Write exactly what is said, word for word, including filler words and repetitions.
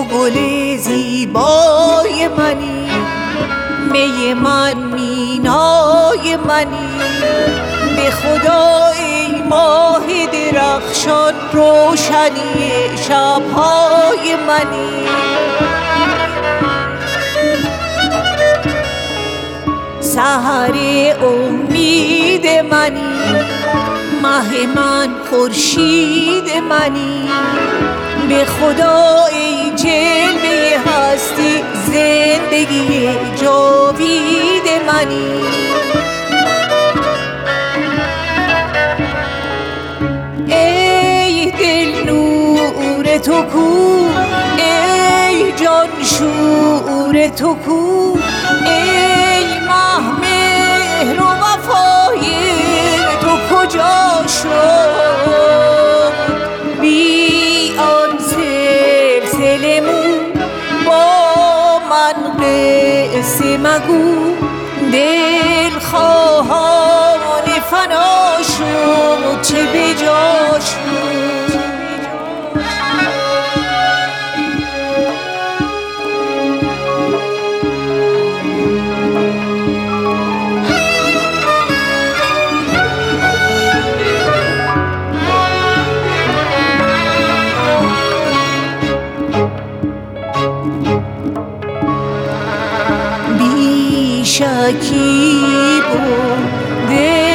گل زیبای منی، می من مینای منی. به خدا ای ماه درخشان روشنی شبهای منی. سحر امید منی، مه من خورشید منی. به خدا ای جلوه هستی زندگی جاوید منی. ای دل نور تو کو، ای جان شور تو کو، ای مه مهر و وفای تو کجا شد؟ بی آن سلسله مو با من قصه مگو. دل خواهان فنا شد چه به جا شد. بی شکیب و دل